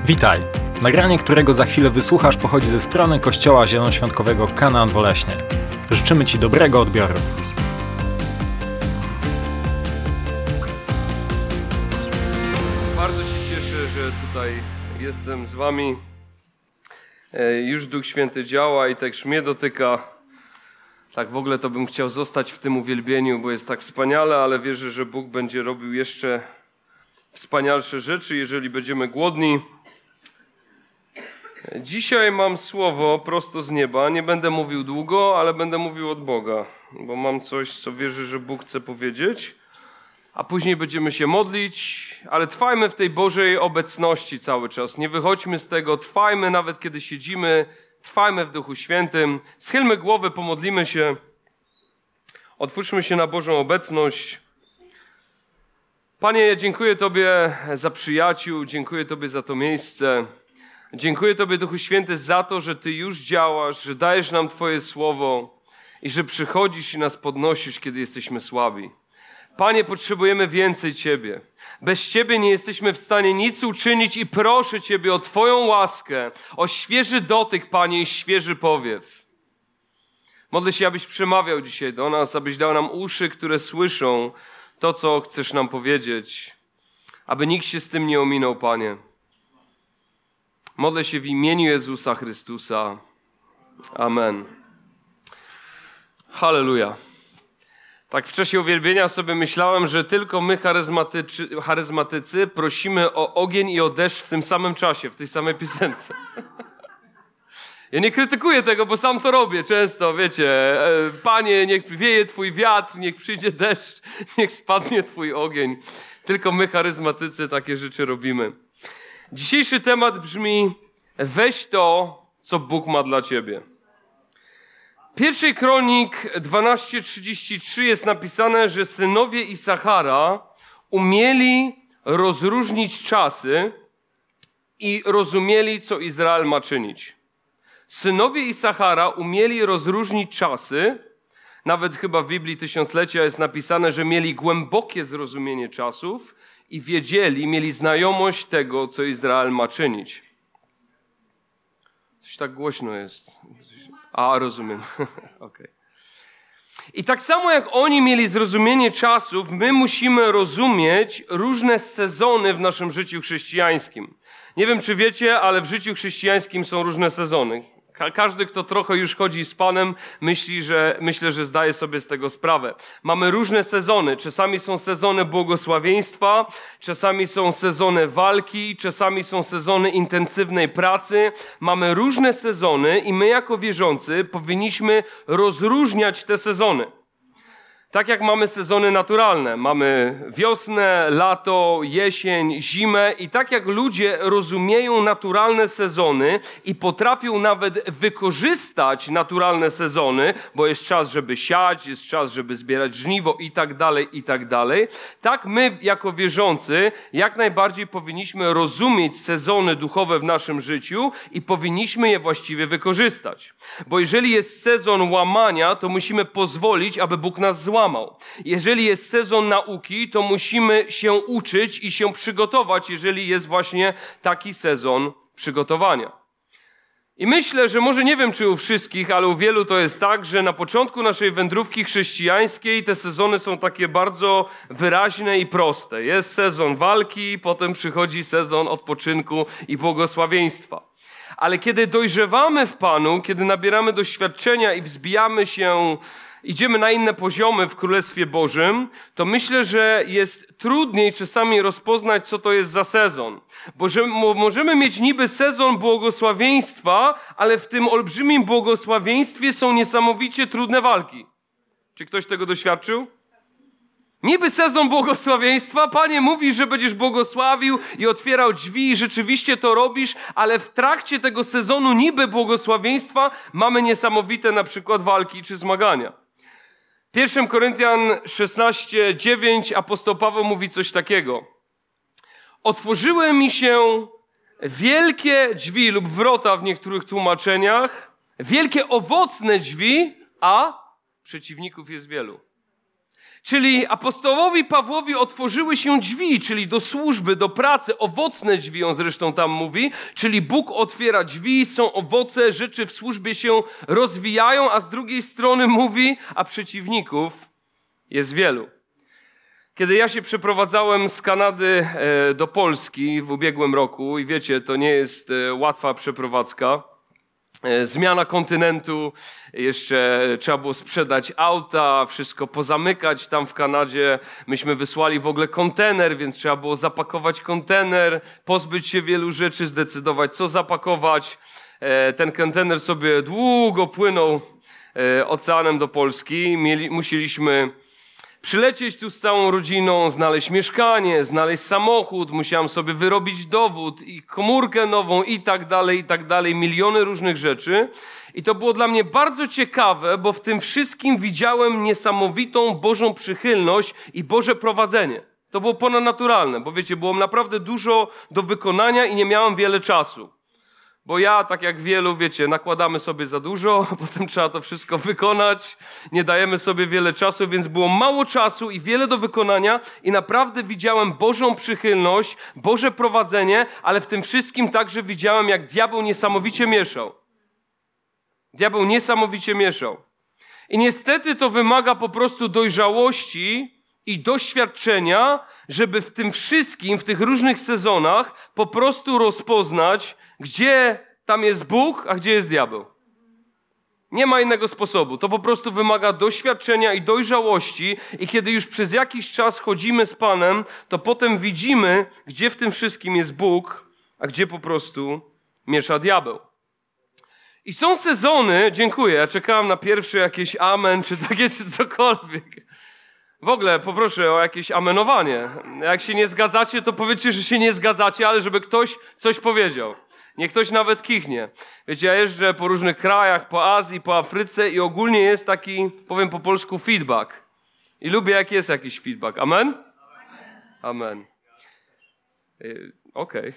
Witaj! Nagranie, którego za chwilę wysłuchasz, pochodzi ze strony Kościoła Zielonoświątkowego Kanaan w Oleśnie. Życzymy Ci dobrego odbioru. Bardzo się cieszę, że tutaj jestem z Wami. Już Duch Święty działa i też mnie dotyka. Tak w ogóle to bym chciał zostać w tym uwielbieniu, bo jest tak wspaniale, ale wierzę, że Bóg będzie robił jeszcze wspanialsze rzeczy, jeżeli będziemy głodni. Dzisiaj mam słowo prosto z nieba. Nie będę mówił długo, ale będę mówił od Boga, bo mam coś, co wierzę, że Bóg chce powiedzieć. A później będziemy się modlić, ale trwajmy w tej Bożej obecności cały czas. Nie wychodźmy z tego, trwajmy nawet kiedy siedzimy, trwajmy w Duchu Świętym. Schylmy głowy, pomodlimy się. Otwórzmy się na Bożą obecność. Panie, ja dziękuję Tobie za przyjaciół, dziękuję Tobie za to miejsce. Dziękuję Tobie, Duchu Święty, za to, że Ty już działasz, że dajesz nam Twoje słowo i że przychodzisz i nas podnosisz, kiedy jesteśmy słabi. Panie, potrzebujemy więcej Ciebie. Bez Ciebie nie jesteśmy w stanie nic uczynić i proszę Ciebie o Twoją łaskę, o świeży dotyk, Panie, i świeży powiew. Modlę się, abyś przemawiał dzisiaj do nas, abyś dał nam uszy, które słyszą to, co chcesz nam powiedzieć, aby nikt się z tym nie ominął, Panie. Modlę się w imieniu Jezusa Chrystusa. Amen. Halleluja. Tak w czasie uwielbienia sobie myślałem, że tylko my charyzmatycy prosimy o ogień i o deszcz w tym samym czasie, w tej samej piosence. Ja nie krytykuję tego, bo sam to robię często, wiecie. Panie, niech wieje Twój wiatr, niech przyjdzie deszcz, niech spadnie Twój ogień. Tylko my charyzmatycy takie rzeczy robimy. Dzisiejszy temat brzmi: weź to, co Bóg ma dla ciebie. 1 Kronik 12:33 jest napisane, że synowie Isachara umieli rozróżnić czasy i rozumieli, co Izrael ma czynić. Synowie Isachara umieli rozróżnić czasy, nawet chyba w Biblii Tysiąclecia jest napisane, że mieli głębokie zrozumienie czasów i mieli znajomość tego, co Izrael ma czynić. Coś tak głośno jest. Rozumiem. Okay. I tak samo jak oni mieli zrozumienie czasów, my musimy rozumieć różne sezony w naszym życiu chrześcijańskim. Nie wiem, czy wiecie, ale w życiu chrześcijańskim są różne sezony. Każdy, kto trochę już chodzi z Panem, myślę, że zdaje sobie z tego sprawę. Mamy różne sezony. Czasami są sezony błogosławieństwa, czasami są sezony walki, czasami są sezony intensywnej pracy. Mamy różne sezony i my jako wierzący powinniśmy rozróżniać te sezony. Tak jak mamy sezony naturalne, mamy wiosnę, lato, jesień, zimę i tak jak ludzie rozumieją naturalne sezony i potrafią nawet wykorzystać naturalne sezony, bo jest czas, żeby siać, jest czas, żeby zbierać żniwo i tak dalej, tak my jako wierzący jak najbardziej powinniśmy rozumieć sezony duchowe w naszym życiu i powinniśmy je właściwie wykorzystać. Bo jeżeli jest sezon łamania, to musimy pozwolić, aby Bóg nas złamał. Jeżeli jest sezon nauki, to musimy się uczyć i się przygotować, jeżeli jest właśnie taki sezon przygotowania. I myślę, że może nie wiem, czy u wszystkich, ale u wielu to jest tak, że na początku naszej wędrówki chrześcijańskiej te sezony są takie bardzo wyraźne i proste. Jest sezon walki, potem przychodzi sezon odpoczynku i błogosławieństwa. Ale kiedy dojrzewamy w Panu, kiedy nabieramy doświadczenia i wzbijamy się, idziemy na inne poziomy w Królestwie Bożym, to myślę, że jest trudniej czasami rozpoznać, co to jest za sezon. Bo możemy mieć niby sezon błogosławieństwa, ale w tym olbrzymim błogosławieństwie są niesamowicie trudne walki. Czy ktoś tego doświadczył? Niby sezon błogosławieństwa, Panie mówi, że będziesz błogosławił i otwierał drzwi i rzeczywiście to robisz, ale w trakcie tego sezonu niby błogosławieństwa mamy niesamowite na przykład walki czy zmagania. 1 Koryntian 16:9 apostoł Paweł mówi coś takiego. Otworzyły mi się wielkie drzwi lub wrota w niektórych tłumaczeniach, wielkie owocne drzwi, a przeciwników jest wielu. Czyli apostołowi Pawłowi otworzyły się drzwi, czyli do służby, do pracy, owocne drzwi, on zresztą tam mówi, czyli Bóg otwiera drzwi, są owoce, rzeczy w służbie się rozwijają, a z drugiej strony mówi, a przeciwników jest wielu. Kiedy ja się przeprowadzałem z Kanady do Polski w ubiegłym roku i wiecie, to nie jest łatwa przeprowadzka, zmiana kontynentu, jeszcze trzeba było sprzedać auta, wszystko pozamykać tam w Kanadzie. Myśmy wysłali w ogóle kontener, więc trzeba było zapakować kontener, pozbyć się wielu rzeczy, zdecydować co zapakować. Ten kontener sobie długo płynął oceanem do Polski. Musieliśmy przylecieć tu z całą rodziną, znaleźć mieszkanie, znaleźć samochód, musiałem sobie wyrobić dowód i komórkę nową i tak dalej, miliony różnych rzeczy. I to było dla mnie bardzo ciekawe, bo w tym wszystkim widziałem niesamowitą Bożą przychylność i Boże prowadzenie. To było ponadnaturalne, bo wiecie, było naprawdę dużo do wykonania i nie miałem wiele czasu. Bo ja, tak jak wielu, wiecie, nakładamy sobie za dużo, potem trzeba to wszystko wykonać, nie dajemy sobie wiele czasu, więc było mało czasu i wiele do wykonania i naprawdę widziałem Bożą przychylność, Boże prowadzenie, ale w tym wszystkim także widziałem, jak diabeł niesamowicie mieszał. Diabeł niesamowicie mieszał. I niestety to wymaga po prostu dojrzałości i doświadczenia, żeby w tym wszystkim, w tych różnych sezonach po prostu rozpoznać, gdzie tam jest Bóg, a gdzie jest diabeł. Nie ma innego sposobu. To po prostu wymaga doświadczenia i dojrzałości i kiedy już przez jakiś czas chodzimy z Panem, to potem widzimy, gdzie w tym wszystkim jest Bóg, a gdzie po prostu miesza diabeł. I są sezony, dziękuję, ja czekałem na pierwsze jakieś amen, czy takie czy cokolwiek. W ogóle poproszę o jakieś amenowanie. Jak się nie zgadzacie, to powiedzcie, że się nie zgadzacie, ale żeby ktoś coś powiedział. Niech ktoś nawet kichnie. Wiecie, ja jeżdżę po różnych krajach, po Azji, po Afryce i ogólnie jest taki, powiem po polsku, feedback. I lubię, jak jest jakiś feedback. Amen? Amen. Okej.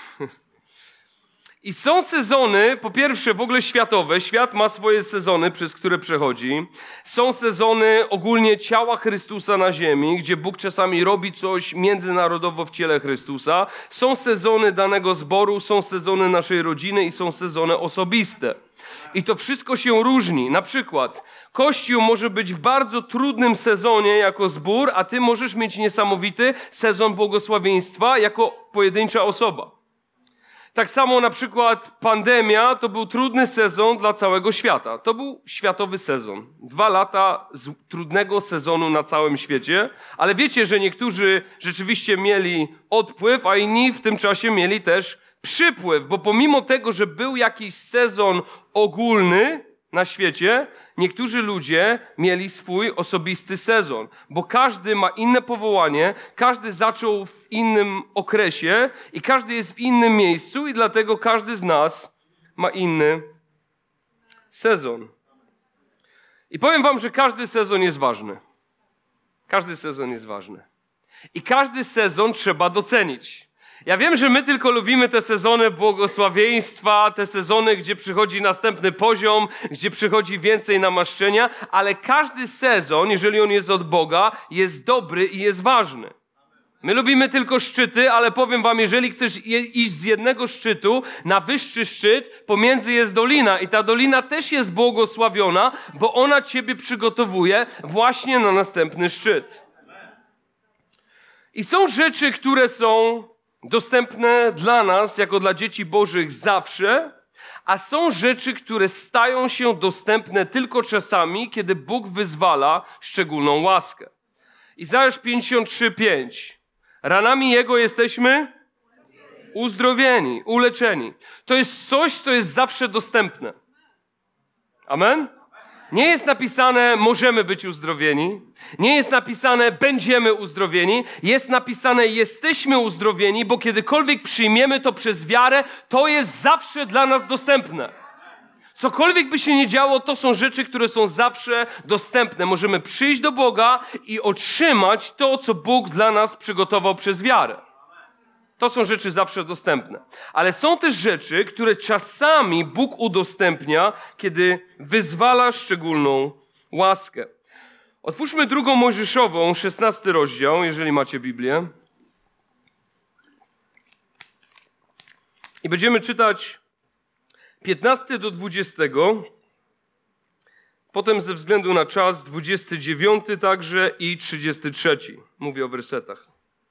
I są sezony, po pierwsze w ogóle światowe, świat ma swoje sezony, przez które przechodzi. Są sezony ogólnie ciała Chrystusa na ziemi, gdzie Bóg czasami robi coś międzynarodowo w ciele Chrystusa. Są sezony danego zboru, są sezony naszej rodziny i są sezony osobiste. I to wszystko się różni. Na przykład Kościół może być w bardzo trudnym sezonie jako zbór, a ty możesz mieć niesamowity sezon błogosławieństwa jako pojedyncza osoba. Tak samo na przykład pandemia to był trudny sezon dla całego świata. To był światowy sezon. 2 lata trudnego sezonu na całym świecie. Ale wiecie, że niektórzy rzeczywiście mieli odpływ, a inni w tym czasie mieli też przypływ. Bo pomimo tego, że był jakiś sezon ogólny na świecie, niektórzy ludzie mieli swój osobisty sezon, bo każdy ma inne powołanie, każdy zaczął w innym okresie i każdy jest w innym miejscu i dlatego każdy z nas ma inny sezon. I powiem wam, że każdy sezon jest ważny. Każdy sezon jest ważny. I każdy sezon trzeba docenić. Ja wiem, że my tylko lubimy te sezony błogosławieństwa, te sezony, gdzie przychodzi następny poziom, gdzie przychodzi więcej namaszczenia, ale każdy sezon, jeżeli on jest od Boga, jest dobry i jest ważny. My lubimy tylko szczyty, ale powiem wam, jeżeli chcesz iść z jednego szczytu na wyższy szczyt, pomiędzy jest dolina i ta dolina też jest błogosławiona, bo ona ciebie przygotowuje właśnie na następny szczyt. I są rzeczy, które są dostępne dla nas, jako dla dzieci Bożych zawsze, a są rzeczy, które stają się dostępne tylko czasami, kiedy Bóg wyzwala szczególną łaskę. Izajasz 53:5. Ranami Jego jesteśmy uzdrowieni, uleczeni. To jest coś, co jest zawsze dostępne. Amen? Nie jest napisane, możemy być uzdrowieni. Nie jest napisane, będziemy uzdrowieni. Jest napisane, jesteśmy uzdrowieni, bo kiedykolwiek przyjmiemy to przez wiarę, to jest zawsze dla nas dostępne. Cokolwiek by się nie działo, to są rzeczy, które są zawsze dostępne. Możemy przyjść do Boga i otrzymać to, co Bóg dla nas przygotował przez wiarę. To są rzeczy zawsze dostępne. Ale są też rzeczy, które czasami Bóg udostępnia, kiedy wyzwala szczególną łaskę. Otwórzmy 2 Mojżeszową, 16 rozdział, jeżeli macie Biblię. I będziemy czytać 15 do 20. Potem ze względu na czas 29 także i 33. Mówię o wersetach.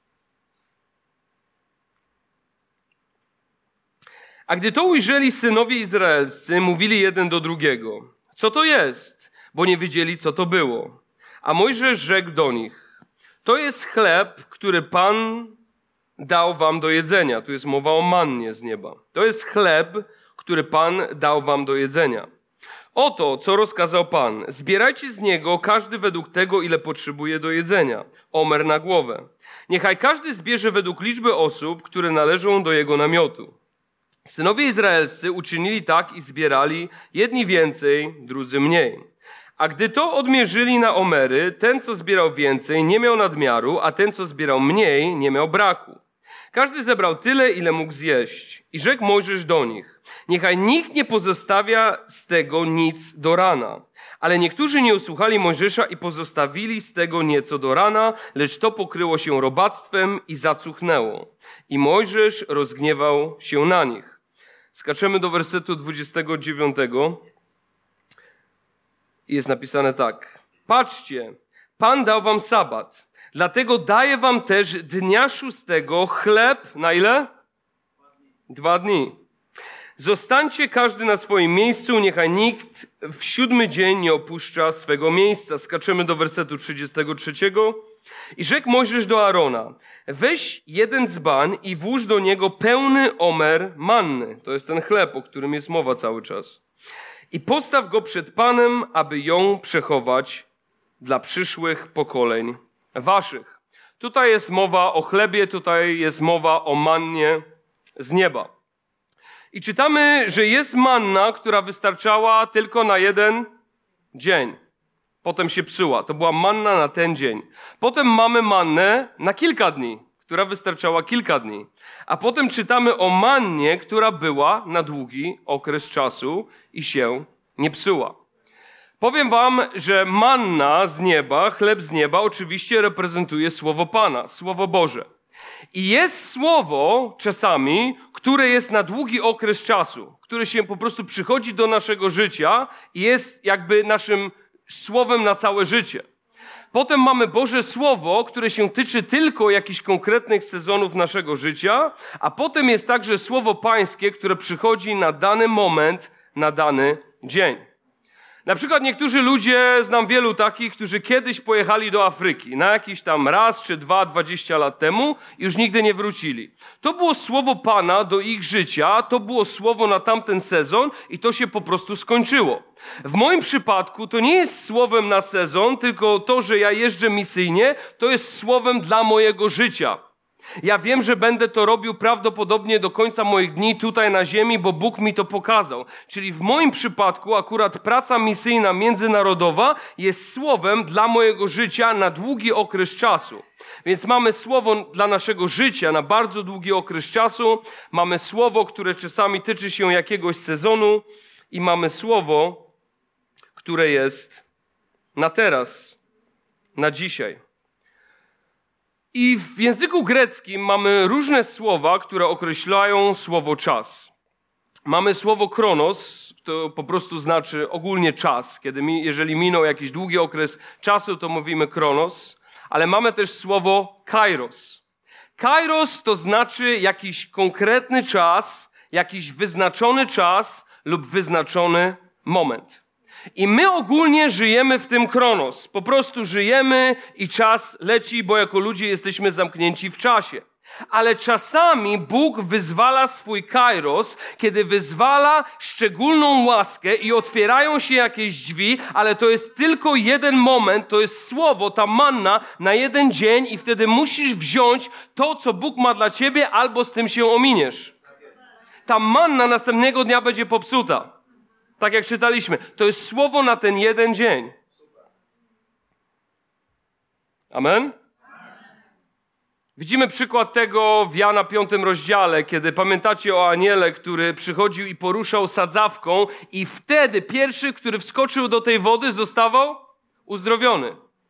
A gdy to ujrzeli synowie izraelscy, mówili jeden do drugiego: co to jest? Bo nie wiedzieli, co to było. A Mojżesz rzekł do nich: to jest chleb, który Pan dał wam do jedzenia. Tu jest mowa o mannie z nieba. To jest chleb, który Pan dał wam do jedzenia. Oto, co rozkazał Pan. Zbierajcie z niego każdy według tego, ile potrzebuje do jedzenia. Omer na głowę. Niechaj każdy zbierze według liczby osób, które należą do jego namiotu. Synowie izraelscy uczynili tak i zbierali, jedni więcej, drudzy mniej. A gdy to odmierzyli na omery, ten, co zbierał więcej, nie miał nadmiaru, a ten, co zbierał mniej, nie miał braku. Każdy zebrał tyle, ile mógł zjeść. I rzekł Mojżesz do nich: niechaj nikt nie pozostawia z tego nic do rana. Ale niektórzy nie usłuchali Mojżesza i pozostawili z tego nieco do rana, lecz to pokryło się robactwem i zacuchnęło. I Mojżesz rozgniewał się na nich. Skaczemy do wersetu 29. I jest napisane tak. Patrzcie, Pan dał wam sabat, dlatego daje wam też dnia 6 chleb, na ile? 2 dni. Zostańcie każdy na swoim miejscu, niechaj nikt w 7 dzień nie opuszcza swego miejsca. Skaczemy do wersetu 33. I rzekł Mojżesz do Aarona: weź 1 dzban i włóż do niego pełny omer manny. To jest ten chleb, o którym jest mowa cały czas. I postaw go przed Panem, aby ją przechować dla przyszłych pokoleń waszych. Tutaj jest mowa o chlebie, tutaj jest mowa o mannie z nieba. I czytamy, że jest manna, która wystarczała tylko na 1 dzień. Potem się psuła. To była manna na ten dzień. Potem mamy mannę na kilka dni, która wystarczała kilka dni. A potem czytamy o mannie, która była na długi okres czasu i się nie psuła. Powiem wam, że manna z nieba, chleb z nieba oczywiście reprezentuje Słowo Pana, Słowo Boże. I jest słowo czasami, które jest na długi okres czasu, które się po prostu przychodzi do naszego życia i jest jakby naszym słowem na całe życie. Potem mamy Boże Słowo, które się tyczy tylko jakichś konkretnych sezonów naszego życia, a potem jest także Słowo Pańskie, które przychodzi na dany moment, na dany dzień. Na przykład niektórzy ludzie, znam wielu takich, którzy kiedyś pojechali do Afryki na jakiś tam raz czy 20 lat temu i już nigdy nie wrócili. To było słowo Pana do ich życia, to było słowo na tamten sezon i to się po prostu skończyło. W moim przypadku to nie jest słowem na sezon, tylko to, że ja jeżdżę misyjnie, to jest słowem dla mojego życia. Ja wiem, że będę to robił prawdopodobnie do końca moich dni tutaj na ziemi, bo Bóg mi to pokazał. Czyli w moim przypadku akurat praca misyjna międzynarodowa jest słowem dla mojego życia na długi okres czasu. Więc mamy słowo dla naszego życia na bardzo długi okres czasu, mamy słowo, które czasami tyczy się jakiegoś sezonu i mamy słowo, które jest na teraz, na dzisiaj. I w języku greckim mamy różne słowa, które określają słowo czas. Mamy słowo kronos, to po prostu znaczy ogólnie czas. Jeżeli minął jakiś długi okres czasu, to mówimy kronos. Ale mamy też słowo kairos. Kairos to znaczy jakiś konkretny czas, jakiś wyznaczony czas lub wyznaczony moment. I my ogólnie żyjemy w tym kronos. Po prostu żyjemy i czas leci, bo jako ludzie jesteśmy zamknięci w czasie. Ale czasami Bóg wyzwala swój kairos, kiedy wyzwala szczególną łaskę i otwierają się jakieś drzwi, ale to jest tylko jeden moment, to jest słowo, ta manna na 1 dzień i wtedy musisz wziąć to, co Bóg ma dla ciebie, albo z tym się ominiesz. Ta manna następnego dnia będzie popsuta. Tak jak czytaliśmy, to jest słowo na ten 1 dzień. Amen? Widzimy przykład tego w Jana 5 rozdziale, kiedy pamiętacie o aniele, który przychodził i poruszał sadzawką i wtedy pierwszy, który wskoczył do tej wody, zostawał uzdrowiony.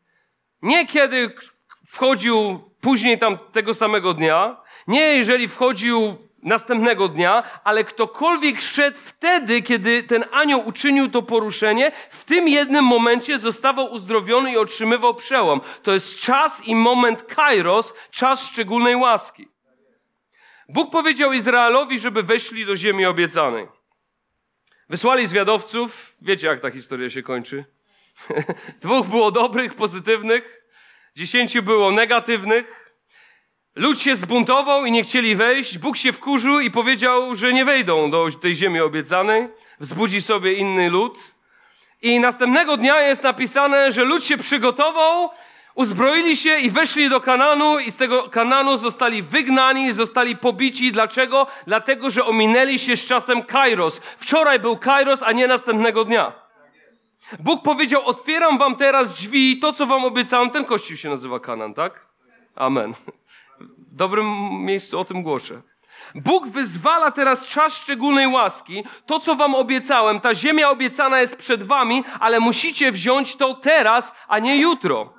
Nie kiedy wchodził później tam tego samego dnia, nie jeżeli wchodził następnego dnia, ale ktokolwiek szedł wtedy, kiedy ten anioł uczynił to poruszenie, w tym jednym momencie zostawał uzdrowiony i otrzymywał przełom. To jest czas i moment kairos, czas szczególnej łaski. Bóg powiedział Izraelowi, żeby weszli do ziemi obiecanej. Wysłali zwiadowców. Wiecie, jak ta historia się kończy? 2 było dobrych, pozytywnych, 10 było negatywnych. Lud się zbuntował i nie chcieli wejść. Bóg się wkurzył i powiedział, że nie wejdą do tej ziemi obiecanej. Wzbudzi sobie inny lud. I następnego dnia jest napisane, że lud się przygotował, uzbroili się i weszli do Kananu i z tego Kananu zostali wygnani, zostali pobici. Dlaczego? Dlatego, że ominęli się z czasem kairos. Wczoraj był kairos, a nie następnego dnia. Bóg powiedział, otwieram wam teraz drzwi, to co wam obiecałem. Ten kościół się nazywa Kanan, tak? Amen. W dobrym miejscu o tym głoszę. Bóg wyzwala teraz czas szczególnej łaski. To, co wam obiecałem, ta ziemia obiecana jest przed wami, ale musicie wziąć to teraz, a nie jutro.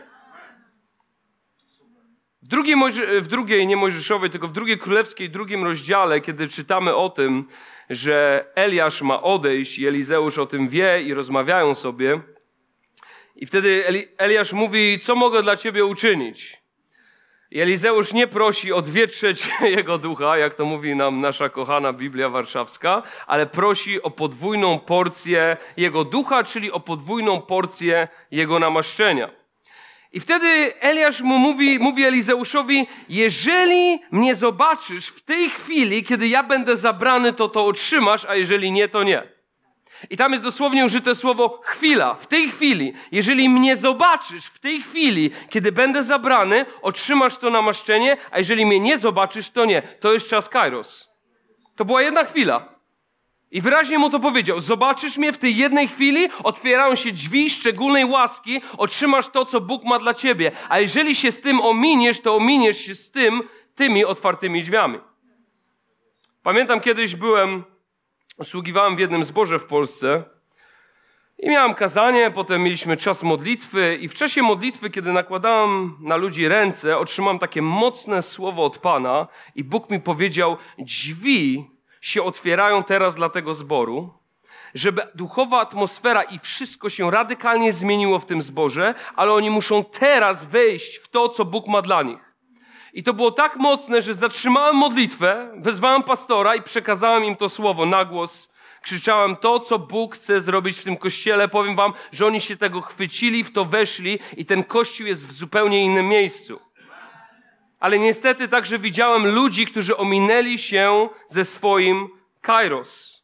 W drugiej, nie Mojżeszowej, tylko w drugiej Królewskiej, 2 rozdziale, kiedy czytamy o tym, że Eliasz ma odejść i Elizeusz o tym wie i rozmawiają sobie. I wtedy Eliasz mówi, co mogę dla ciebie uczynić? I Elizeusz nie prosi o 2/3 jego ducha, jak to mówi nam nasza kochana Biblia Warszawska, ale prosi o podwójną porcję jego ducha, czyli o podwójną porcję jego namaszczenia. I wtedy Eliasz mówi Elizeuszowi, jeżeli mnie zobaczysz w tej chwili, kiedy ja będę zabrany, to otrzymasz, a jeżeli nie, to nie. I tam jest dosłownie użyte słowo chwila, w tej chwili. Jeżeli mnie zobaczysz w tej chwili, kiedy będę zabrany, otrzymasz to namaszczenie, a jeżeli mnie nie zobaczysz, to nie. To jest czas kairos. To była jedna chwila. I wyraźnie mu to powiedział. Zobaczysz mnie w tej jednej chwili, otwierają się drzwi szczególnej łaski, otrzymasz to, co Bóg ma dla ciebie. A jeżeli się z tym ominiesz, to ominiesz się z tymi otwartymi drzwiami. Pamiętam kiedyś usługiwałem w jednym zborze w Polsce i miałem kazanie, potem mieliśmy czas modlitwy i w czasie modlitwy, kiedy nakładałem na ludzi ręce, otrzymałem takie mocne słowo od Pana i Bóg mi powiedział, drzwi się otwierają teraz dla tego zboru, żeby duchowa atmosfera i wszystko się radykalnie zmieniło w tym zborze, ale oni muszą teraz wejść w to, co Bóg ma dla nich. I to było tak mocne, że zatrzymałem modlitwę, wezwałem pastora i przekazałem im to słowo na głos. Krzyczałem to, co Bóg chce zrobić w tym kościele. Powiem wam, że oni się tego chwycili, w to weszli i ten kościół jest w zupełnie innym miejscu. Ale niestety także widziałem ludzi, którzy ominęli się ze swoim kairos.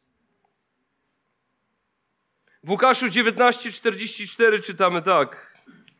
W Łukaszu 19:44 czytamy tak.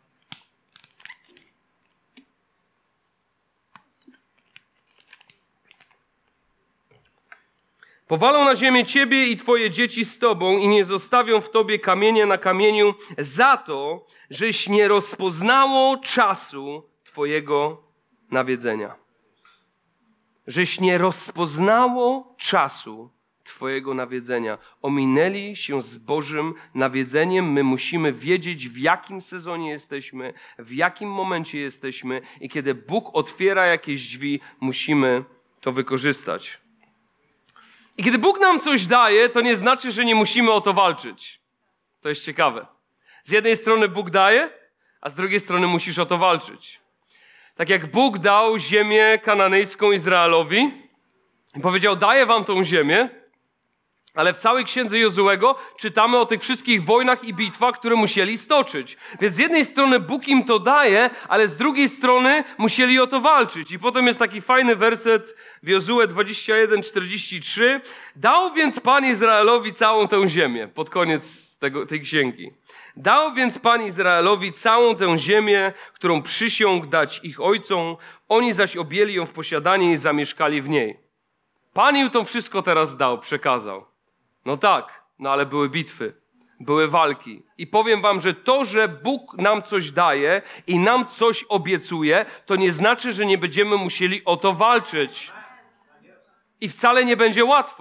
Powalą na ziemię ciebie i twoje dzieci z tobą i nie zostawią w tobie kamienia na kamieniu za to, żeś nie rozpoznało czasu twojego nawiedzenia. Żeś nie rozpoznało czasu twojego nawiedzenia. Ominęli się z Bożym nawiedzeniem. My musimy wiedzieć, w jakim sezonie jesteśmy, w jakim momencie jesteśmy i kiedy Bóg otwiera jakieś drzwi, musimy to wykorzystać. I kiedy Bóg nam coś daje, to nie znaczy, że nie musimy o to walczyć. To jest ciekawe. Z jednej strony Bóg daje, a z drugiej strony musisz o to walczyć. Tak jak Bóg dał ziemię kananejską Izraelowi i powiedział, daję wam tą ziemię, ale w całej księdze Jozuego czytamy o tych wszystkich wojnach i bitwach, które musieli stoczyć. Więc z jednej strony Bóg im to daje, ale z drugiej strony musieli o to walczyć. I potem jest taki fajny werset w Jozue 21:43. Dał więc Pan Izraelowi całą tę ziemię. Pod koniec tej księgi. Dał więc Pan Izraelowi całą tę ziemię, którą przysiągł dać ich ojcom. Oni zaś objęli ją w posiadanie i zamieszkali w niej. Pan im to wszystko teraz dał, przekazał. No tak, ale były bitwy, były walki. I powiem wam, że to, że Bóg nam coś daje i nam coś obiecuje, to nie znaczy, że nie będziemy musieli o to walczyć. I wcale nie będzie łatwo.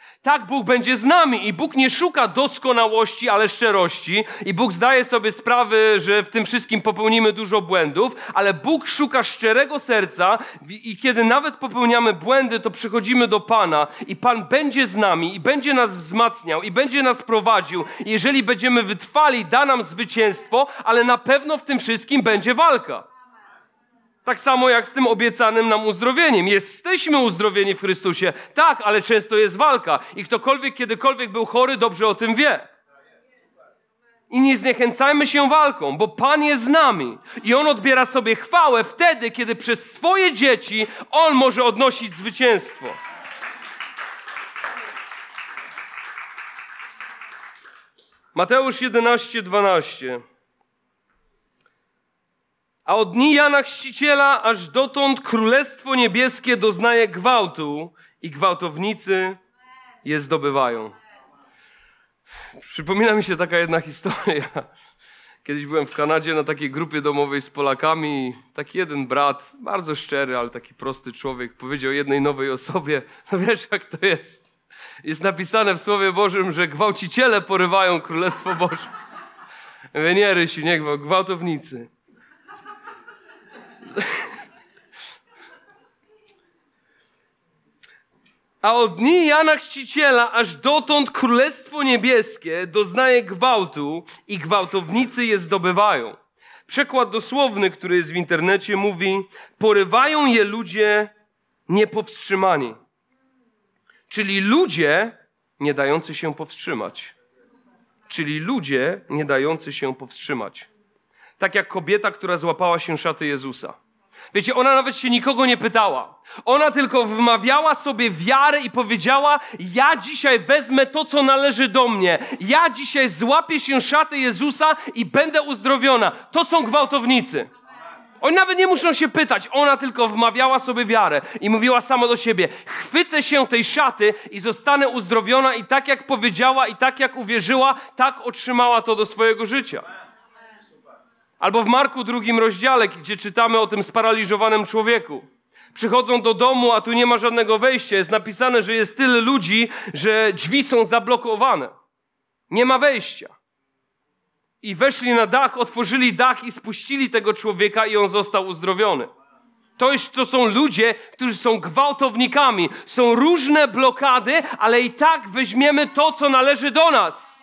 Tak, Bóg będzie z nami i Bóg nie szuka doskonałości, ale szczerości. I Bóg zdaje sobie sprawę, że w tym wszystkim popełnimy dużo błędów, ale Bóg szuka szczerego serca i kiedy nawet popełniamy błędy, to przychodzimy do Pana i Pan będzie z nami i będzie nas wzmacniał i będzie nas prowadził. I jeżeli będziemy wytrwali, da nam zwycięstwo, ale na pewno w tym wszystkim będzie walka. Tak samo jak z tym obiecanym nam uzdrowieniem. Jesteśmy uzdrowieni w Chrystusie. Tak, ale często jest walka. I ktokolwiek kiedykolwiek był chory, dobrze o tym wie. I nie zniechęcajmy się walką, bo Pan jest z nami. I On odbiera sobie chwałę wtedy, kiedy przez swoje dzieci On może odnosić zwycięstwo. Mateusz 11:12. A od dni Jana Chrzciciela aż dotąd Królestwo Niebieskie doznaje gwałtu i gwałtownicy je zdobywają. Przypomina mi się taka jedna historia. Kiedyś byłem w Kanadzie na takiej grupie domowej z Polakami i taki jeden brat, bardzo szczery, ale taki prosty człowiek, powiedział jednej nowej osobie, no wiesz jak to jest. Jest napisane w Słowie Bożym, że gwałciciele porywają Królestwo Boże. Ja mówię, nie Rysiu, nie gwałtownicy. A od dni Jana Chrzciciela aż dotąd Królestwo Niebieskie doznaje gwałtu i gwałtownicy je zdobywają. Przekład dosłowny, który jest w internecie, mówi: porywają je ludzie niepowstrzymani. Czyli ludzie nie dający się powstrzymać. Czyli ludzie nie dający się powstrzymać. Tak jak kobieta, która złapała się szaty Jezusa. Wiecie, ona nawet się nikogo nie pytała. Ona tylko wmawiała sobie wiarę i powiedziała: ja dzisiaj wezmę to, co należy do mnie. Ja dzisiaj złapię się szaty Jezusa i będę uzdrowiona. To są gwałtownicy. Oni nawet nie muszą się pytać. Ona tylko wmawiała sobie wiarę i mówiła sama do siebie: chwycę się tej szaty i zostanę uzdrowiona, i tak jak powiedziała i tak jak uwierzyła, tak otrzymała to do swojego życia. Albo w Marku 2 rozdziale, gdzie czytamy o tym sparaliżowanym człowieku. Przychodzą do domu, a tu nie ma żadnego wejścia. Jest napisane, że jest tyle ludzi, że drzwi są zablokowane. Nie ma wejścia. I weszli na dach, otworzyli dach i spuścili tego człowieka i on został uzdrowiony. To są ludzie, którzy są gwałtownikami. Są różne blokady, ale i tak weźmiemy to, co należy do nas.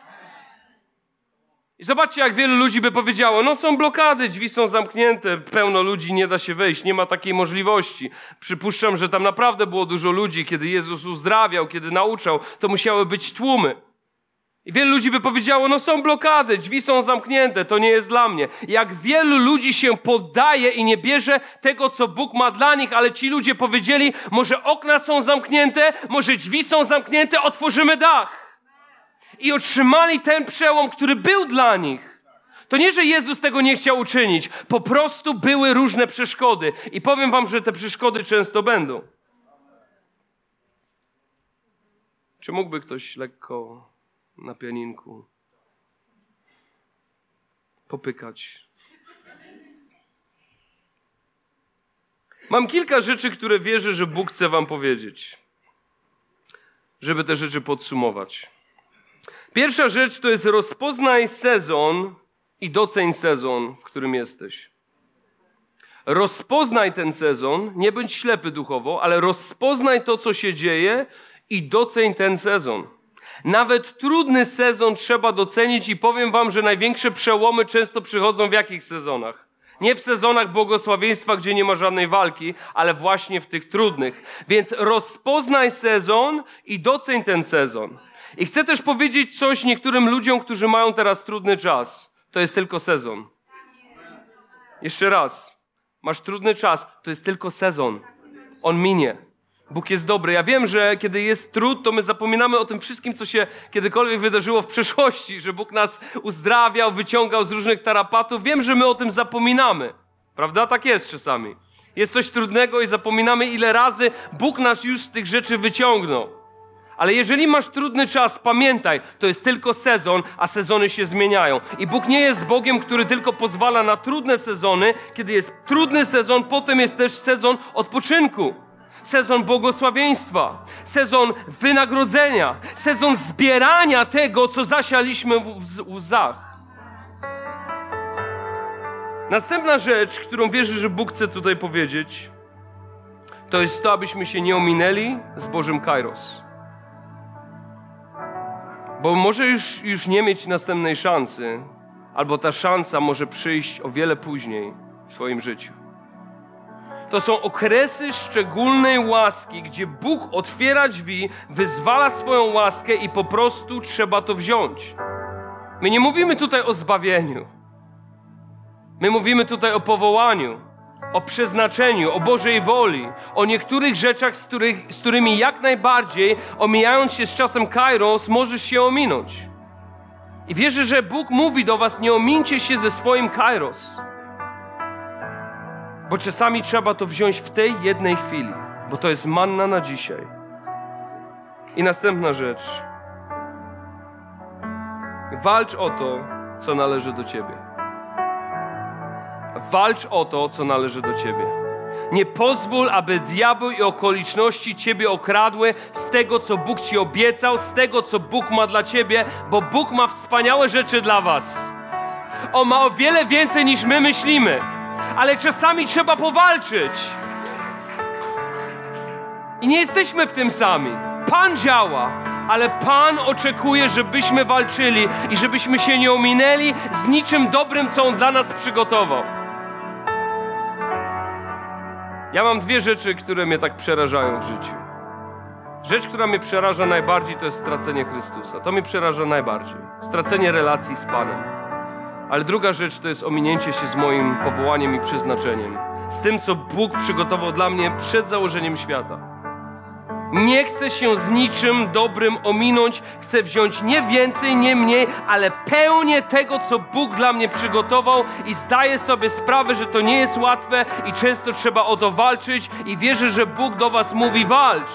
I zobaczcie, jak wielu ludzi by powiedziało: no są blokady, drzwi są zamknięte, pełno ludzi, nie da się wejść, nie ma takiej możliwości. Przypuszczam, że tam naprawdę było dużo ludzi, kiedy Jezus uzdrawiał, kiedy nauczał, to musiały być tłumy. I wielu ludzi by powiedziało: no są blokady, drzwi są zamknięte, to nie jest dla mnie. Jak wielu ludzi się poddaje i nie bierze tego, co Bóg ma dla nich, ale ci ludzie powiedzieli: może okna są zamknięte, może drzwi są zamknięte, otworzymy dach. I otrzymali ten przełom, który był dla nich. To nie, że Jezus tego nie chciał uczynić. Po prostu były różne przeszkody. I powiem wam, że te przeszkody często będą. Czy mógłby ktoś lekko na pianinku popykać? Mam kilka rzeczy, które wierzę, że Bóg chce wam powiedzieć. Żeby te rzeczy podsumować. Pierwsza rzecz to jest: rozpoznaj sezon i doceń sezon, w którym jesteś. Rozpoznaj ten sezon, nie bądź ślepy duchowo, ale rozpoznaj to, co się dzieje i doceń ten sezon. Nawet trudny sezon trzeba docenić i powiem wam, że największe przełomy często przychodzą w jakich sezonach? Nie w sezonach błogosławieństwa, gdzie nie ma żadnej walki, ale właśnie w tych trudnych. Więc rozpoznaj sezon i doceń ten sezon. I chcę też powiedzieć coś niektórym ludziom, którzy mają teraz trudny czas. To jest tylko sezon. Jeszcze raz. Masz trudny czas, to jest tylko sezon. On minie. Bóg jest dobry. Ja wiem, że kiedy jest trud, to my zapominamy o tym wszystkim, co się kiedykolwiek wydarzyło w przeszłości, że Bóg nas uzdrawiał, wyciągał z różnych tarapatów. Wiem, że my o tym zapominamy. Prawda? Tak jest czasami. Jest coś trudnego i zapominamy, ile razy Bóg nas już z tych rzeczy wyciągnął. Ale jeżeli masz trudny czas, pamiętaj, to jest tylko sezon, a sezony się zmieniają. I Bóg nie jest Bogiem, który tylko pozwala na trudne sezony. Kiedy jest trudny sezon, potem jest też sezon odpoczynku. sezon błogosławieństwa, sezon wynagrodzenia, sezon zbierania tego, co zasialiśmy w łzach. Następna rzecz, którą wierzę, że Bóg chce tutaj powiedzieć, to jest to, abyśmy się nie ominęli z Bożym Kairos. Bo może już nie mieć następnej szansy, albo ta szansa może przyjść o wiele później w twoim życiu. To są okresy szczególnej łaski, gdzie Bóg otwiera drzwi, wyzwala swoją łaskę i po prostu trzeba to wziąć. My nie mówimy tutaj o zbawieniu. My mówimy tutaj o powołaniu, o przeznaczeniu, o Bożej woli, o niektórych rzeczach, z którymi jak najbardziej, omijając się z czasem Kairos, możesz się ominąć. I wierzę, że Bóg mówi do was, nie omińcie się ze swoim Kairos. Bo czasami trzeba to wziąć w tej jednej chwili, bo to jest manna na dzisiaj. I następna rzecz. Walcz o to, co należy do ciebie. Walcz o to, co należy do ciebie. Nie pozwól, aby diabeł i okoliczności ciebie okradły z tego, co Bóg ci obiecał, z tego, co Bóg ma dla ciebie, bo Bóg ma wspaniałe rzeczy dla was. On ma o wiele więcej, niż my myślimy. Ale czasami trzeba powalczyć. I nie jesteśmy w tym sami. Pan działa, ale Pan oczekuje, żebyśmy walczyli i żebyśmy się nie ominęli z niczym dobrym, co On dla nas przygotował. Ja mam dwie rzeczy, które mnie tak przerażają w życiu. Rzecz, która mnie przeraża najbardziej, to jest stracenie Chrystusa. To mnie przeraża najbardziej. Stracenie relacji z Panem. Ale druga rzecz to jest ominięcie się z moim powołaniem i przeznaczeniem. Z tym, co Bóg przygotował dla mnie przed założeniem świata. Nie chcę się z niczym dobrym ominąć. Chcę wziąć nie więcej, nie mniej, ale pełnię tego, co Bóg dla mnie przygotował i zdaję sobie sprawę, że to nie jest łatwe i często trzeba o to walczyć i wierzę, że Bóg do was mówi: walcz.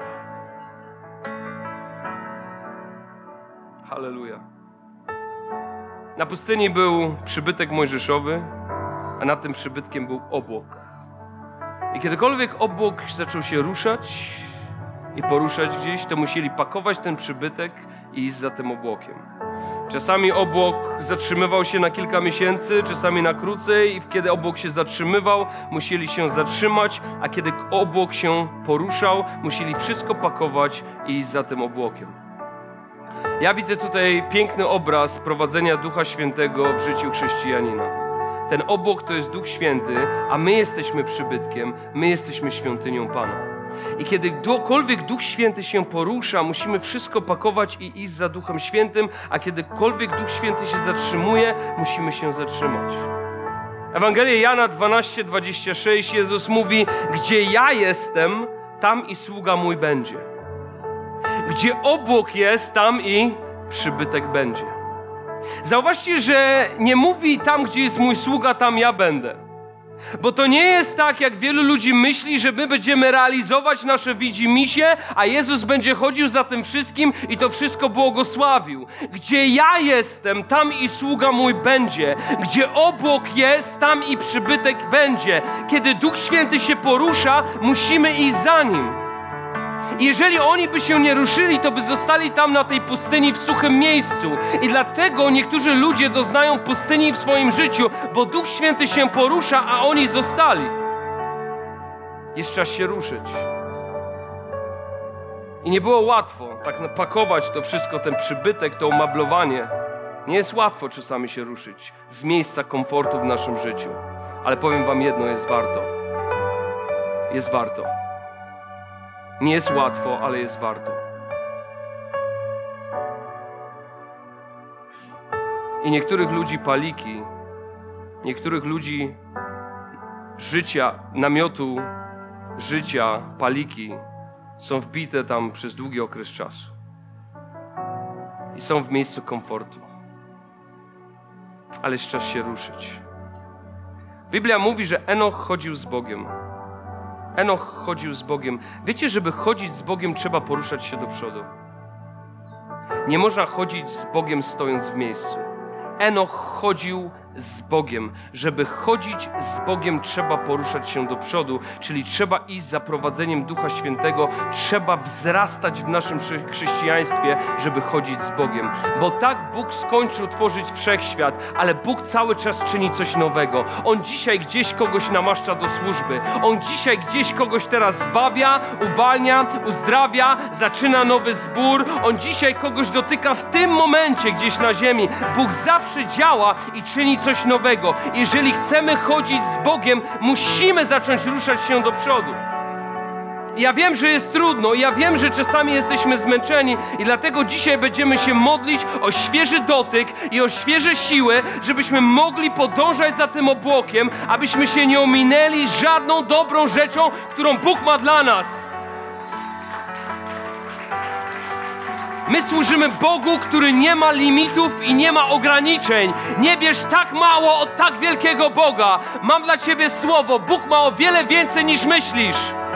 Halleluja. Na pustyni był przybytek mojżeszowy, a nad tym przybytkiem był obłok. I kiedykolwiek obłok zaczął się ruszać i poruszać gdzieś, to musieli pakować ten przybytek i iść za tym obłokiem. Czasami obłok zatrzymywał się na kilka miesięcy, czasami na krócej i kiedy obłok się zatrzymywał, musieli się zatrzymać, a kiedy obłok się poruszał, musieli wszystko pakować i iść za tym obłokiem. Ja widzę tutaj piękny obraz prowadzenia Ducha Świętego w życiu chrześcijanina. Ten obłok to jest Duch Święty, a my jesteśmy przybytkiem, my jesteśmy świątynią Pana. I kiedykolwiek Duch Święty się porusza, musimy wszystko pakować i iść za Duchem Świętym, a kiedykolwiek Duch Święty się zatrzymuje, musimy się zatrzymać. Ewangelia Jana 12:26, Jezus mówi: gdzie ja jestem, tam i sługa mój będzie. Gdzie obłok jest, tam i przybytek będzie. Zauważcie, że nie mówi: tam, gdzie jest mój sługa, tam ja będę. Bo to nie jest tak, jak wielu ludzi myśli, że my będziemy realizować nasze widzimisię, a Jezus będzie chodził za tym wszystkim i to wszystko błogosławił. Gdzie ja jestem, tam i sługa mój będzie. Gdzie obłok jest, tam i przybytek będzie. Kiedy Duch Święty się porusza, musimy iść za Nim. I jeżeli oni by się nie ruszyli, to by zostali tam na tej pustyni w suchym miejscu. I dlatego niektórzy ludzie doznają pustyni w swoim życiu, bo Duch Święty się porusza, a oni zostali. Jest czas się ruszyć. I nie było łatwo tak napakować to wszystko, ten przybytek, to umeblowanie. Nie jest łatwo czasami się ruszyć z miejsca komfortu w naszym życiu. Ale powiem wam jedno, jest warto. Jest warto. Nie jest łatwo, ale jest warto. I niektórych ludzi paliki, niektórych ludzi życia, namiotu życia, paliki są wbite tam przez długi okres czasu. I są w miejscu komfortu. Ale jest czas się ruszyć. Biblia mówi, że Enoch chodził z Bogiem. Enoch chodził z Bogiem. Wiecie, żeby chodzić z Bogiem, trzeba poruszać się do przodu. Nie można chodzić z Bogiem stojąc w miejscu. Enoch chodził z Bogiem. Żeby chodzić z Bogiem, trzeba poruszać się do przodu, czyli trzeba iść za prowadzeniem Ducha Świętego, trzeba wzrastać w naszym chrześcijaństwie, żeby chodzić z Bogiem. Bo tak Bóg skończył tworzyć wszechświat, ale Bóg cały czas czyni coś nowego. On dzisiaj gdzieś kogoś namaszcza do służby. On dzisiaj gdzieś kogoś teraz zbawia, uwalnia, uzdrawia, zaczyna nowy zbór. On dzisiaj kogoś dotyka w tym momencie gdzieś na ziemi. Bóg zawsze działa i czyni coś nowego. Jeżeli chcemy chodzić z Bogiem, musimy zacząć ruszać się do przodu. Ja wiem, że jest trudno, ja wiem, że czasami jesteśmy zmęczeni i dlatego dzisiaj będziemy się modlić o świeży dotyk i o świeże siły, żebyśmy mogli podążać za tym obłokiem, abyśmy się nie ominęli z żadną dobrą rzeczą, którą Bóg ma dla nas. My służymy Bogu, który nie ma limitów i nie ma ograniczeń. Nie bierz tak mało od tak wielkiego Boga. Mam dla Ciebie słowo. Bóg ma o wiele więcej niż myślisz.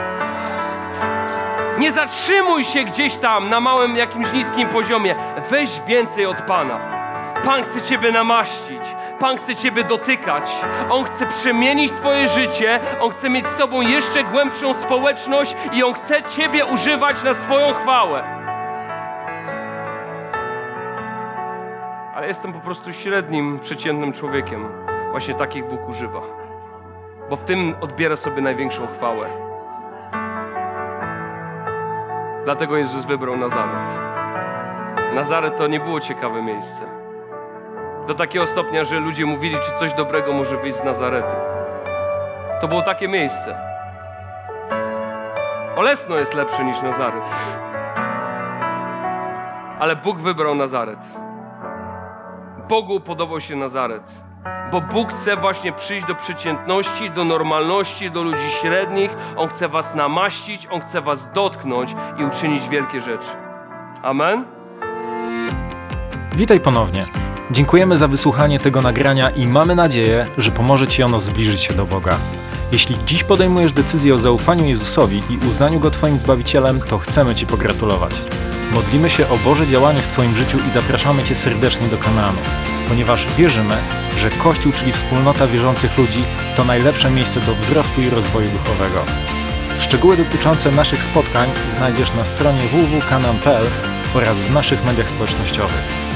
Nie zatrzymuj się gdzieś tam na małym, jakimś niskim poziomie. Weź więcej od Pana. Pan chce Ciebie namaścić. Pan chce Ciebie dotykać. On chce przemienić Twoje życie. On chce mieć z Tobą jeszcze głębszą społeczność i On chce Ciebie używać na swoją chwałę. Ale jestem po prostu średnim, przeciętnym człowiekiem. Właśnie takich Bóg używa. Bo w tym odbiera sobie największą chwałę. Dlatego Jezus wybrał Nazaret. Nazaret to nie było ciekawe miejsce. Do takiego stopnia, że ludzie mówili, czy coś dobrego może wyjść z Nazaretu. To było takie miejsce. Olesno jest lepsze niż Nazaret. Ale Bóg wybrał Nazaret. Bogu podobał się Nazaret. Bo Bóg chce właśnie przyjść do przeciętności, do normalności, do ludzi średnich. On chce was namaścić, On chce was dotknąć i uczynić wielkie rzeczy. Amen? Witaj ponownie. Dziękujemy za wysłuchanie tego nagrania i mamy nadzieję, że pomoże Ci ono zbliżyć się do Boga. Jeśli dziś podejmujesz decyzję o zaufaniu Jezusowi i uznaniu Go Twoim Zbawicielem, to chcemy Ci pogratulować. Modlimy się o Boże działanie w Twoim życiu i zapraszamy Cię serdecznie do Kanaanu, ponieważ wierzymy, że Kościół, czyli wspólnota wierzących ludzi, to najlepsze miejsce do wzrostu i rozwoju duchowego. Szczegóły dotyczące naszych spotkań znajdziesz na stronie www.kanaan.pl oraz w naszych mediach społecznościowych.